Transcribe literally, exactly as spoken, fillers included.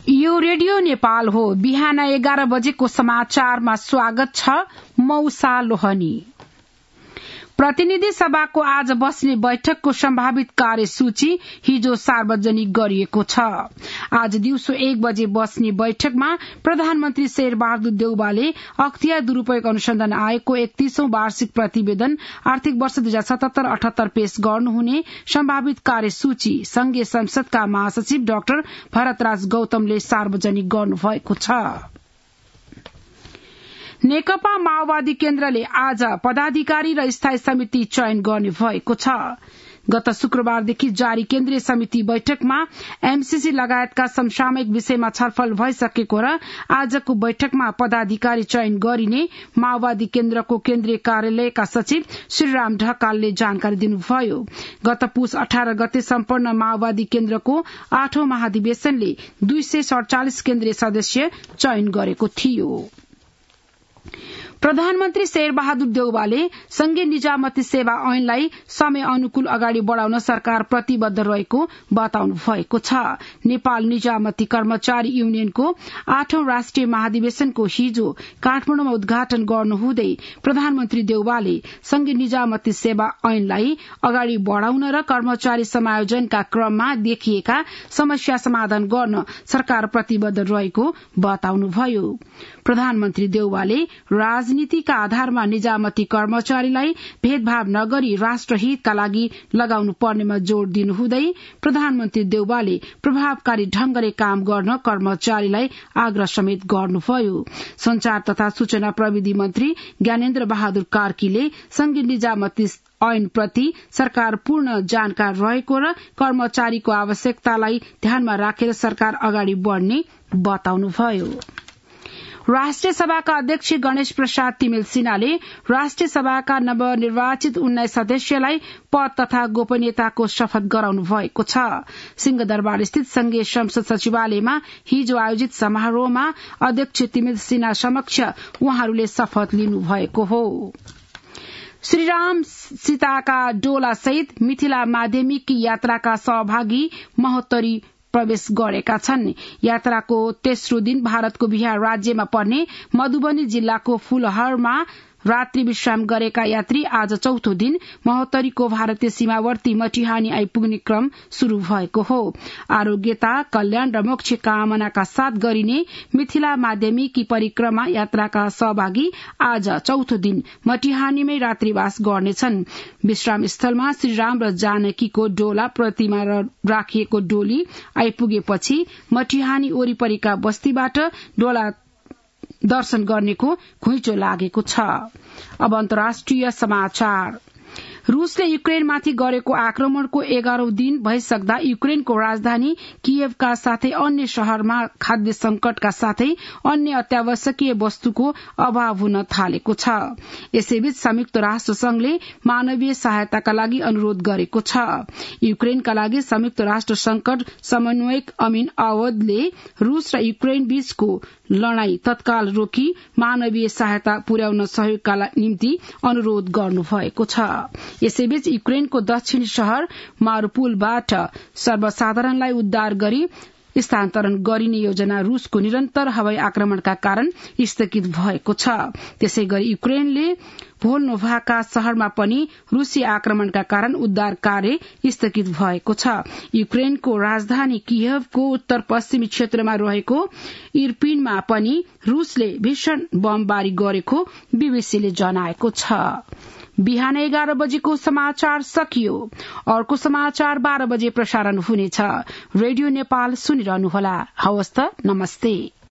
यो रेडियो नेपाल हो। बिहान एघार बजेको समाचारमा स्वागत छ। मौसा लोहनी। प्रतिनिधि सभाको आज बस्ने बैठकको सम्भावित कार्यसूची हिजो सार्वजनिक गरिएको छ। आज दिउँसो एक बजे बस्ने बैठकमा प्रधानमन्त्री शेरबहादुर देउवाले अख्तियार दुरूपयोग अनुसन्धान आयोगको एकतीसौं वार्षिक प्रतिवेदन आर्थिक वर्ष दुई हजार सतहत्तर अठहत्तर पेश गर्नुहुने सम्भावित कार्यसूची संघीय संसदका महासचिव डाक्टर भरतराज गौतमले सार्वजनिक गर्नुभएको छ। नेकपा माओवादी केन्द्रले आज पदाधिकारी र स्थायी समिति चयन गर्ने भएको छ। गत शुक्रबारदेखि जारी केन्द्रीय समिति बैठकमा एमसीसी लगायतका समसामयिक विषयमा छलफल भइसकेको र आजको बैठकमा पदाधिकारी चयन गरिने माओवादी केन्द्रको केन्द्रीय कार्यालयका सचिव श्रीराम ढकालले जानकारी दिनुभयो। गत पुस अठार गते सम्पन्न माओवादी केन्द्रको आठौं महाधिवेशनले दुई सय सड़चालिस केन्द्रीय सदस्य चयन गरेको थियो। प्रधानमन्त्री शेरबहादुर देउवाले संघीय निजामती सेवा ऐनलाई समय अनुकूल अगाडि बढ़ाउन सरकार प्रतिबद्ध रहेको बताउनु भएको छ। नेपाल निजामती कर्मचारी युनियनको आठौं राष्ट्रिय महाधिवेशनको हिजो काठमाडौँमा उद्घाटन गर्नुहुँदै प्रधानमन्त्री देउवाले संघीय निजामती सेवा ऐनलाई अगाडि बढ़ाउन र कर्मचारी समायोजनका क्रममा देखिएका समस्या समाधान गर्न सरकार प्रतिबद्ध रहेको बताउनुभयो। प्रधानमन्त्री देउवाले राजनीतिका आधारमा निजामती कर्मचारीलाई भेदभाव नगरी राष्ट्रहितका लागि लगाउनु पर्नेमा जोड़ दिनुहुँदै प्रधानमन्त्री देउवाले प्रभावकारी ढंगले काम गर्न कर्मचारीलाई आग्रह समेत गर्नुभयो। संचार तथा सूचना प्रविधि मन्त्री ज्ञानेन्द्र बहादुर कार्कीले संघीय निजामती ऐन प्रति सरकार पूर्ण जानकार रहेको र कर्मचारीको आवश्यकतालाई ध्यानमा राखेर सरकार अगाडि बढ़ने बताउनुभयो। राष्ट्रिय सभाका अध्यक्ष गणेश प्रसाद तिमिल सिन्हाले राष्ट्रिय सभाका नवनिर्वाचित उन्नाइस सदस्यलाई पद तथा गोपनीयताको शपथ गराउनु भएको छ। सिंहदरबार स्थित संघीय संसद सचिवालयमा हिजो आयोजित समारोहमा अध्यक्ष तिमिल सिन्हा समक्ष उहाँहरूले शपथ लिनु भएको हो। श्रीराम सीताका डोला सहित मिथिला माध्यमिक यात्राका सहभागी महोत्तरी प्रवेश गरेका छन्। यात्राको तेस्रो दिन भारतको बिहार राज्यमा पर्ने मधुबनी जिल्लाको फूलहरमा रात्रि विश्राम गरेका यात्री आज चौथो दिन महोत्तरीको भारतीय सीमावर्ती मटिहानी आइपुग्ने क्रम शुरू भएको हो। आरोग्यता, कल्याण र मोक्ष कामनाका साथ गरिने मिथिला माध्यमिकी परिक्रमा यात्राका सहभागी आज चौथो दिन मटिहानीमै रात्रिवास गर्नेछन्। विश्राम स्थलमा श्रीराम र जानकीको डोला प्रतिमा राखिएको डोली आइपुगेपछि मटिहानी वरिपरिका बस्तीबाट डोला दर्शन गर्नेको घुइँचो लागेको छ। अब अन्तर्राष्ट्रिय समाचार। रूसले युक्रेनमाथि गरेको आक्रमणको एघारौं दिन भइसक्दा युक्रेनको राजधानी कियवका साथै अन्य शहरमा खाद्य संकटका साथै अन्य अत्यावश्यकीय वस्तुको अभाव हुन थालेको छ। यसैबीच संयुक्त राष्ट्र संघले मानवीय सहायताका लागि अनुरोध गरेको छ। युक्रेनका लागि संयुक्त राष्ट्र संकट समन्वयक अमीन अवदले रूस र युक्रेन बीचको लड़ाई तत्काल रोकी मानवीय सहायता पुर्याउन सहयोगका निम्ति अनुरोध गर्नुभएको छ। यसैबीच युक्रेनको दक्षिणी शहर मारुपुलबाट सर्वसाधारणलाई उद्धार गरी स्थानान्तरण गरिने योजना रूसको निरन्तर हवाई आक्रमणका कारण स्थगित भएको छ। त्यसै गरी युक्रेनले भोल्नोभाका शहरमा पनि रूसी आक्रमणका कारण उद्धार कार्य स्थगित भएको छ। युक्रेनको राजधानी कियवको उत्तर पश्चिमी क्षेत्रमा रहेको इर्पिनमा पनि रूसले भीषण बमबारी गरेको बीबीसीले जनाएको छ। बिहान एघार बजेको समाचार सकियो। अर्को समाचार बाह्र बजे प्रसारण हुनेछ। रेडियो नेपाल सुनिरहनुहोला। हवस् त, नमस्ते।